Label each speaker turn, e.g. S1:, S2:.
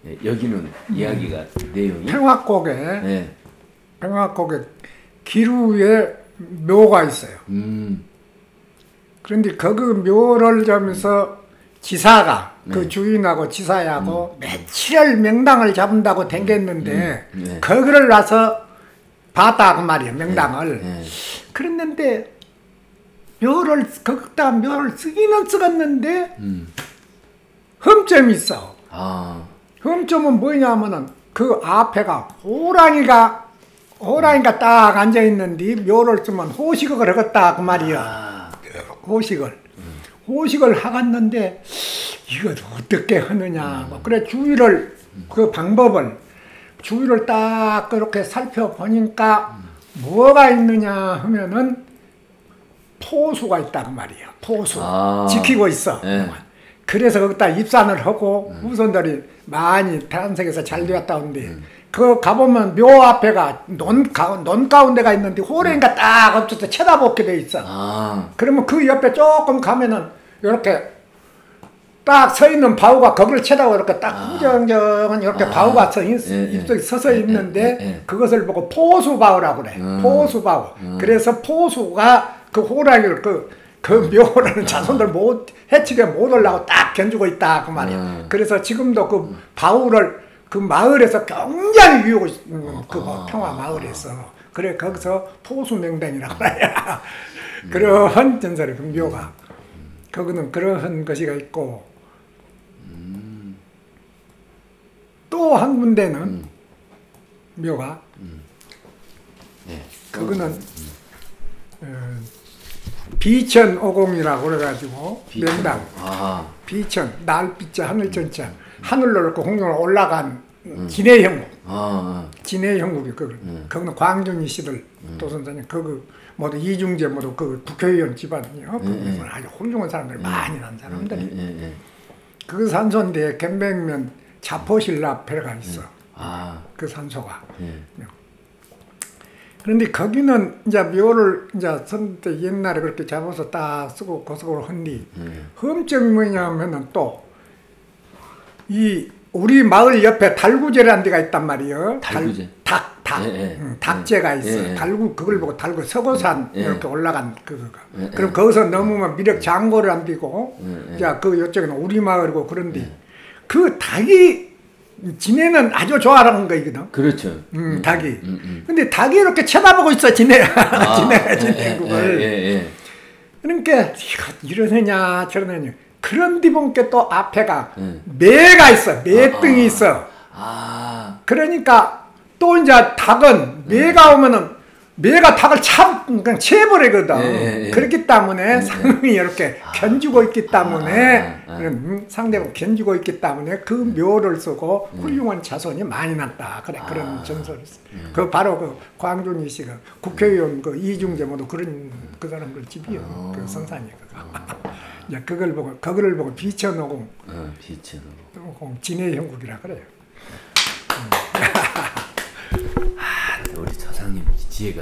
S1: 예, 여기는 이야기가 내용이
S2: 평화곡에
S1: 예.
S2: 평화곡에 기루에 묘가 있어요. 그런데 그 묘를 점에서 지사가 그 주인하고 지사하고 며칠을 명당을 잡은다고 댕겼는데 거기를 와서 봤다 그 말이에요. 명당을. 그랬는데 묘를 거기다 묘를 쓰기는 쓰었는데 흠점이 있어. 흠점은 뭐냐면은 그 앞에가 호랑이가 딱 앉아 있는데 묘를 쓰면 호식을 하겠다 그 말이야. 호식을 하갔는데 이거 어떻게 하느냐. 뭐 그래 주위를 그 방법을 주위를 딱 그렇게 살펴보니까 뭐가 있느냐 하면은 포수가 있다 그 말이야. 포수 지키고 있어.
S1: 네.
S2: 그래서 거기다 입산을 하고 후손들이 많이 탄생해서 잘 되었다 온데 그 가보면 묘 앞에가 논 가운데가 있는데 호랭이가 딱 없어서 쳐다보게 돼 있어. 그러면 그 옆에 조금 가면은 이렇게 딱 서 있는 바우가 거기를 쳐다보고 이렇게 딱 후정정은 이렇게 바우가 입속에 서서 있는데 그것을 보고 포수바우라고 그래. 포수바우. 그래서 포수가 그 호랑이를 그 묘라는 자손들 해치게 못 올라고 딱 견주고 있다 그 말이야. 그래서 지금도 그 바우를 그 마을에서 굉장히 유효고 그 평화 마을에서 그래 거기서 포수명당이라고 그래야. 그러한 전설의 그 묘가 거기는 그러한 것이가 있고 또 한 군데는 묘가 그거는 비천오공이라고 그래가지고 명당 비천 날빛자 하늘천자 하늘로 이렇게 공중으로 올라간 진해형국 진해형국이 거기는 광준이 씨들 도선사님 거기 모두 이중재 모두 그 국회의원 집안이요. 아주 훌륭한 사람들이 많이 난 사람들이 그 산소인데 gem백면 자포신라패가 있어. 그 산소가. 그런데 거기는 이제 묘를 이제 선때 옛날에 그렇게 잡아서 딱 쓰고 고속으로 한뒤 흠점이 뭐냐면은 또 이 우리 마을 옆에 달구제라는 데가 있단 말이에요.
S1: 달구제.
S2: 닭제가 있어. 달구 그걸 보고 달구 서고산 이렇게 올라간 그거가. 그럼 거기서 넘으면 미륵 장고를 안 되고, 자 그 이쪽에는 우리 마을이고 그런데 그 닭이 지네는 아주 좋아하는 거이거든.
S1: 그렇죠.
S2: 닭이. 근데 닭이 이렇게 쳐다보고 있어 지네. 지네 그걸. 그러니까 이러느냐 저러느냐. 그런데 보니까 또 앞에가 매가 있어. 매등이 있어. 그러니까 또 이제 닭은 매가 오면은 매가 닭을 그냥 채버리거든. 그렇기 때문에 상황이 이렇게 견주고 있기 때문에 상대방 견주고 있기 때문에 그 묘를 쓰고 훌륭한 자손이 많이 났다. 그래 그런 전설이 있어. 그 바로 그 광준이 씨가 국회의원 그 이중재 모두 그런 그 사람들 집이요. 그 선산이 그거. 이제 그걸 보고 거기를 보고 비천오공. 비천오공 진해 형국이라 그래요.
S1: 우리 조상님 지혜가